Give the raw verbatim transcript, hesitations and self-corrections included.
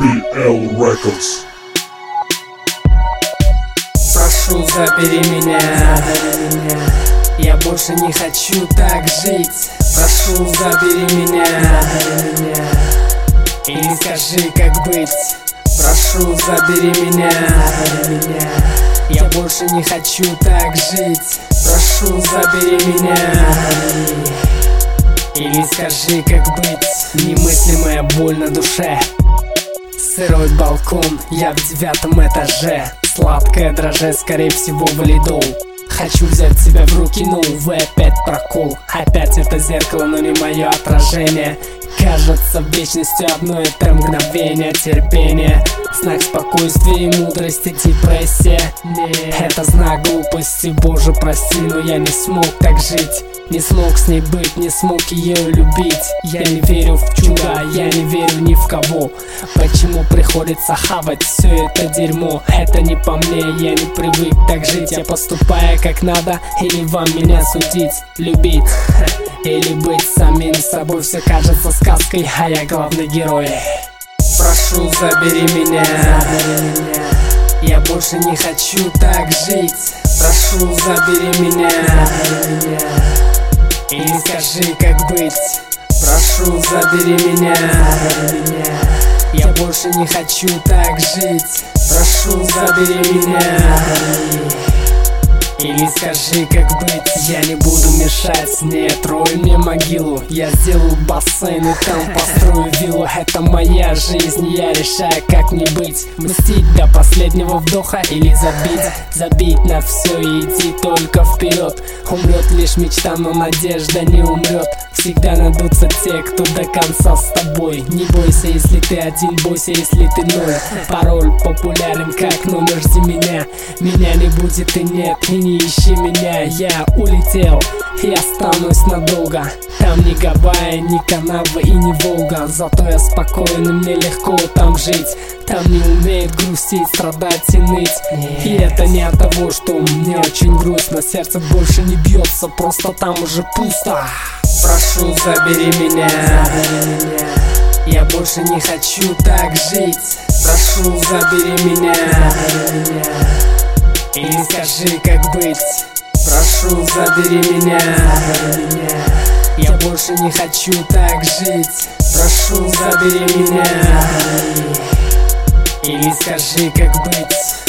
би эл Records. Прошу, забери меня, забери меня. Я больше не хочу так жить. Прошу, забери меня, забери меня. Или скажи, как быть. Прошу, забери меня, забери меня. Я больше не хочу так жить. Прошу, забери меня, забери. Или скажи, как быть. Немыслимая боль на душе. Сырой балкон, я в девятом этаже. Сладкое дрожжи, скорее всего, валидол. Хочу взять себя в руки, но, увы, опять прокол. Опять это зеркало, но не мое отражение. Кажется вечностью одно это мгновение терпения. Знак спокойствия и мудрости, депрессия. Это знак глупости, боже прости, но я не смог так жить. Не смог с ней быть, не смог ее любить. Я не верю в чудо, я не верю ни в кого. Почему приходится хавать все это дерьмо? Это не по мне, я не привык так жить. Я поступаю как надо, или вам меня судить? Любить или быть самим собой, все кажется сказкой, а я главный герой. Прошу, забери меня, забери меня. Я больше не хочу так жить. Прошу, забери меня, забери меня. Или скажи, как быть. Прошу, забери меня, забери меня. Я больше не хочу так жить. Прошу, забери меня, забери. Или скажи, как быть. Я не буду мешать, нет, рой мне могилу. Я сделаю бассейн и там построю виллу. Это моя жизнь, я решаю, как мне быть. Мстить до последнего вдоха или забить. Забить на все и идти только вперед. Умрет лишь мечта, но надежда не умрет. Всегда найдутся те, кто до конца с тобой. Не бойся, если ты один, бойся, если ты ноль. Пароль популярен, как номер жди меня. Меня не будет и нет, и не ищи меня. Я улетел, я останусь надолго. Там ни Гавайи, ни Канава и ни Волга. Зато я спокоен, и мне легко там жить. Там не умеют грустить, страдать и ныть. И это не от того, что мне очень грустно. Сердце больше не бьется, просто там уже пусто. Прошу, забери меня, забери меня. Я больше не хочу так жить. Прошу, забери меня, забери меня. Или скажи, как быть. Прошу, забери меня, забери меня. Я больше не хочу так жить. Прошу, забери меня, забери. Или скажи, как быть.